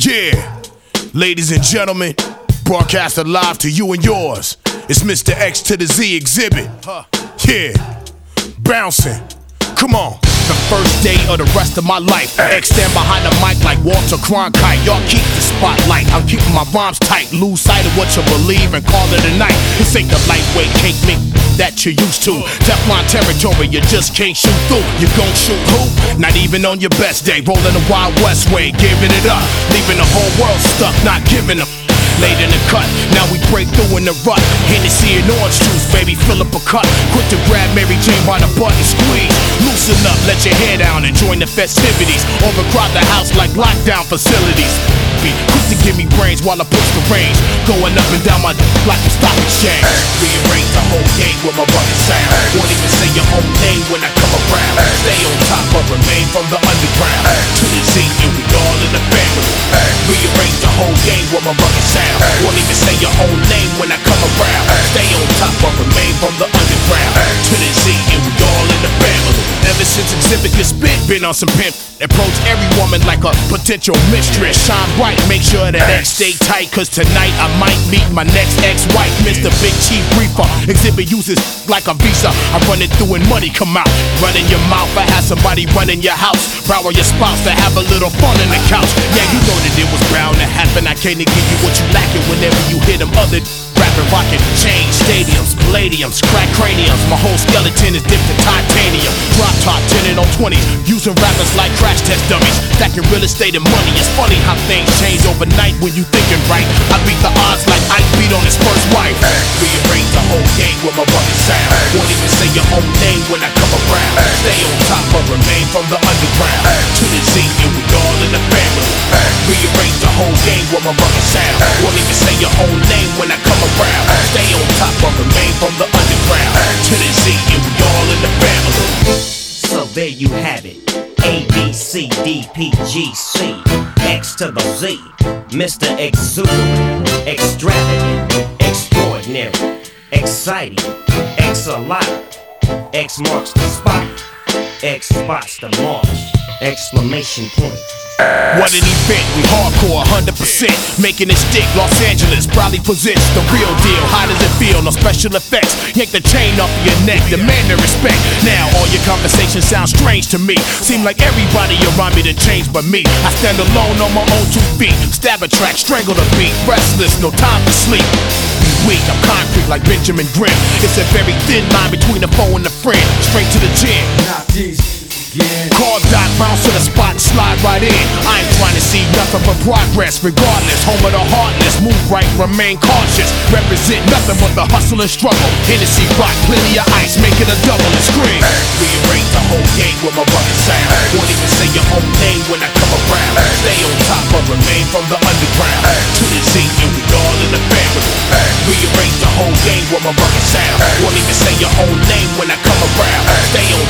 Yeah, ladies and gentlemen, broadcasted live to you and yours. It's Mr. X to the Z exhibit. Yeah, bouncing. Come on. The first day of the rest of my life. X stand behind the mic like Walter Cronkite. Y'all keep the spotlight. I'm keeping my rhymes tight. Lose sight of what you believe and call it a night. This ain't the lightweight cake mix that you used to. Teflon territory, you just can't shoot through. You gon' shoot who? Not even on your best day. Rolling the Wild West way, giving it up. Leaving the whole world stuck, not giving up. Late in the cut, now we break through in the rut. Hennessy and orange juice, baby, fill up a cup. Quick to grab Mary Jane by the butt and squeeze. Loosen up, let your hair down and join the festivities. Overcrowd the house like lockdown facilities. Be quick to give me brains while I push the range. Going up and down my like a stock exchange. Rearrange the whole game with my rugged sound. Won't even say your own name when I come around. Stay on top but remain from the underground. To the Z and we all in the family. Rearrange the whole game with my rugged sound. Won't even say your own name when I come around. Stay on top but remain from the underground. To the Z and we all in the family. Ever since Exhibit can spit, been on some pimp. Approach every woman like a potential mistress. Shine bright, make sure that X stay tight. Cause tonight I might meet my next ex-wife, Mr. Big Chief Reaper. Exhibit uses like a visa. I run it through and money come out. Run in your mouth, I have somebody run in your house. Borrow your spouse to have a little fun in the couch. Yeah, you know that it was bound to happen. I can't give you what you lacking whenever you hear them other rapping, rocking chains, stadiums, palladiums, crack craniums. My whole skeleton is dipped in titanium. Drop top 10 on 20s, using rappers like crash test dummies. Stacking real estate and money. It's funny how things change overnight when you thinking right. I beat the odds like Ike beat on his first wife. Rearrange the whole game with my rugged sound. Won't even say your own name when I come around. Stay on top but remain from the underground. To the Z and we all in the family. Rearrange the whole game with my rugged sound. Won't even say your own name when I come around. Stay on top but remain from the underground. To the Z and we all in the family. So there you have it. A, B, C, D, P, G, C, X to the Z. Mr. Exuberant, extravagant, extraordinary, exciting, X a lot. X marks the spot. X spots the mark. Exclamation point. What an event, we hardcore 100%. Making it stick, Los Angeles, proudly possess the real deal. How does it feel? No special effects. Yank the chain off of your neck, demand the respect. Now all your conversations sound strange to me. Seem like everybody around me to change but me. I stand alone on my own 2 feet. Stab a track, strangle the beat. Restless, no time to sleep. Weak, I'm concrete like Benjamin Grimm. It's a very thin line between the foe and the friend. Straight to the gym. Not these. Call Doc, bounce to the spot and slide right in. I ain't trying to see nothing but progress. Regardless, home of the heartless. Move right, remain cautious. Represent nothing but the hustle and struggle. Hennessy rock, plenty of ice, make it a double and scream. Rearrange the whole game with my rugged sound. Won't even say your own name when I come around. Stay on top but remain from the underground. To the Z and we all in the family. Rearrange the whole game with my rugged sound. Won't even say your own name when I come around. Stay on